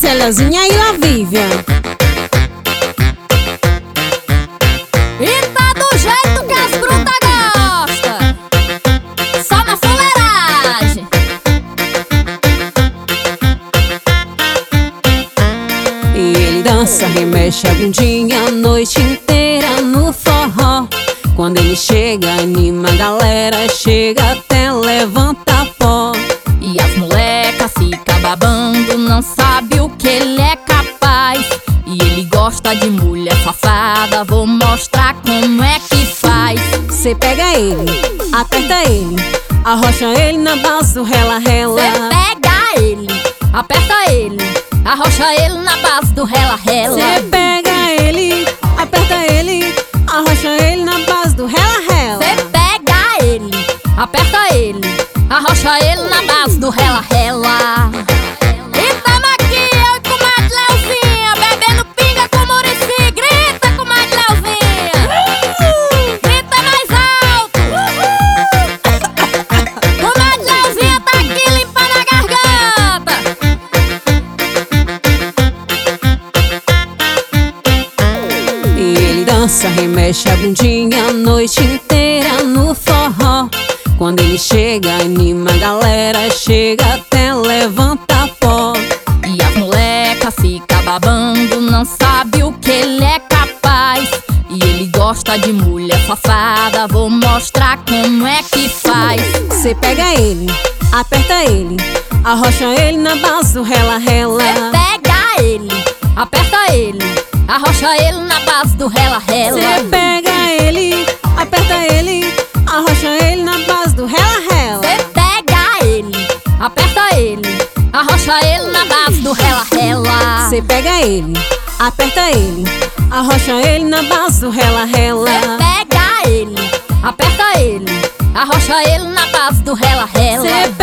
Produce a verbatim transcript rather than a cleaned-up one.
Celazinha e Lavívia. E tá do jeito que as brutas gostam, só na fuleiragem. E ele dança, remexe a bundinha a noite inteira no forró. Quando ele chega, anima a galera, chega até levanta pó. E as molecas fica babando, não sabe o que ele é capaz. E ele gosta de mulher safada, vou mostrar como é que faz. Cê pega ele, aperta ele, arrocha ele na base do rela-rela. Cê pega ele, aperta ele, arrocha ele na base do rela-rela. Cê pega ele, aperta ele, arrocha ele na base do rela-rela. Cê pega ele, aperta ele, arrocha ele na base do rela-rela. E tamo aqui, eu e comadre Leozinha, bebendo pinga com Muricy. Grita, comadre Leozinha, grita mais alto. Comadre Leozinha tá aqui limpando a garganta. E ele dança, remexe a bundinha a noite inteira no forró. Quando ele chega, anima a galera, chega até levanta pó. E as molecas fica babando, não sabe o que ele é capaz. E ele gosta de mulher safada, vou mostrar como é que faz. Cê pega ele, aperta ele, arrocha ele na base do rela-rela. Cê pega ele, aperta ele, arrocha ele na base do rela-rela. Cê pega ele, aperta ele, arrocha ele na base do rela-rela. Cê pega ele, aperta ele, arrocha ele na base do rela-rela. Cê pega ele, aperta ele, arrocha ele na base do rela-rela. Cê pega ele, aperta ele, arrocha ele na base do rela-rela. Cê